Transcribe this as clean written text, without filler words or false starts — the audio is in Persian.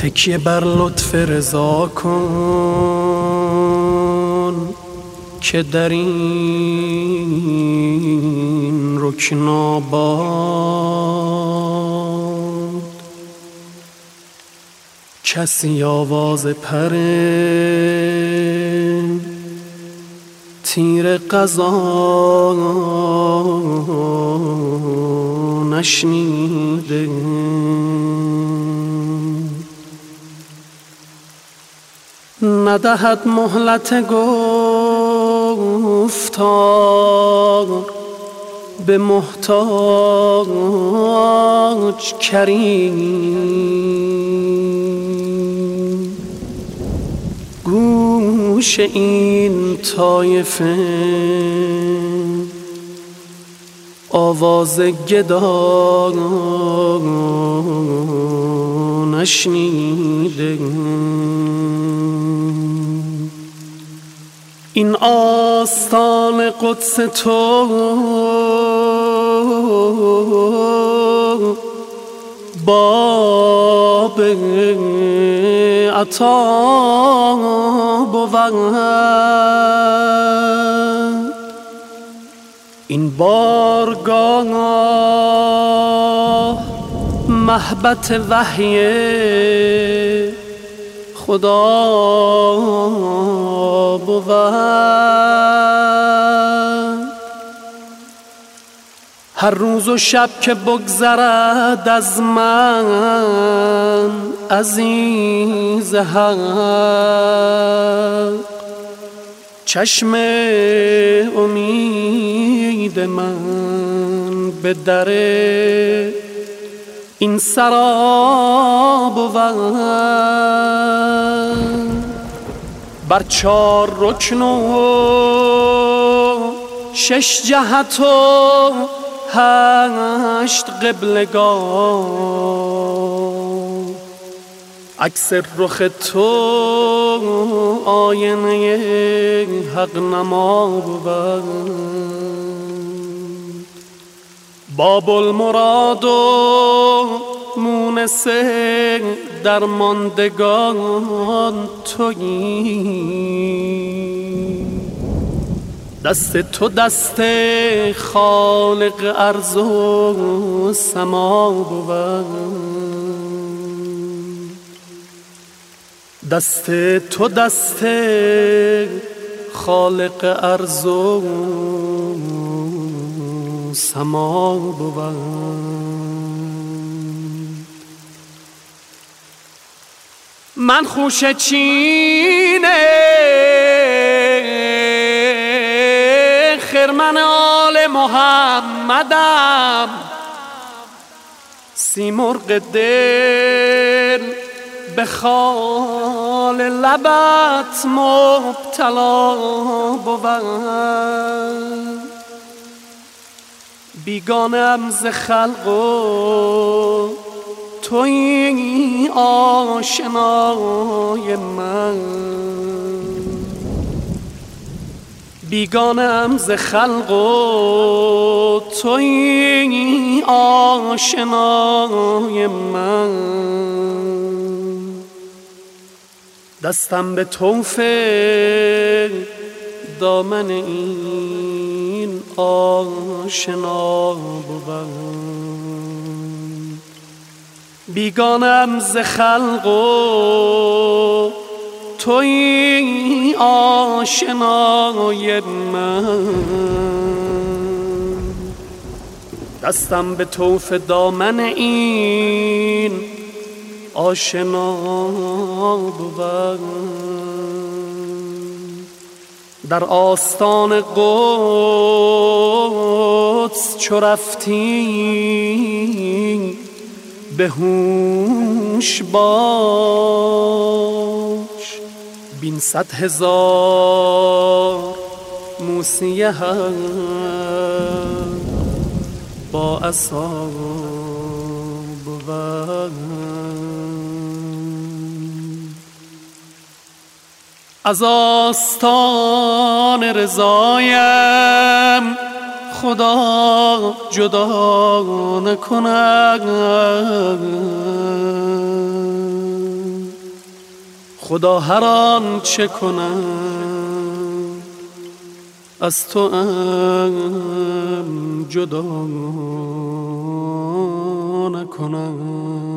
تکیه بر لطف رضا کن که در این رکن آباد کسی آواز پر تیر قضا نشنیده. ندهد مهلت گفتار به محتاج کریم. گوش این طایفه آواز گدا نشنیده. این آستان قدس تو باب عطا بود. این بارگاه محبت وحی خدا بود. هر روز و شب که بگذرد از من عزیز حق، چشم امید من به در این سرا بود. بر 4 رکن و 6 جهت و 8 قبلگاه عکس رخ تو آینه حق نما بود. باب المراد و مونس درماندگان تویی. دست تو دست خالق ارض و سما بود. دست تو دست خالق ارض و سما بود. من خوشه چینه خرمن آل محمدم، سیمرغ دل به خال لبت مبتلا بود. بیگانه‌ام ز خلق و تویی آشنای من. بیگانه‌ام ز خلق و تویی آشنای من. دستم به طوف دامن این آشنا بود. بیگانه‌ام ز خلق و تویی آشنای من. دستم به طوف دامن این آشنا بود. در آستان قدس چو رفتی به هوش باش. بین 100,000 موسی هم با عصا بود. از آستان رضایم خدا جدا نکند. خدا هر آن چه کنم از تو ام جدا نکنم.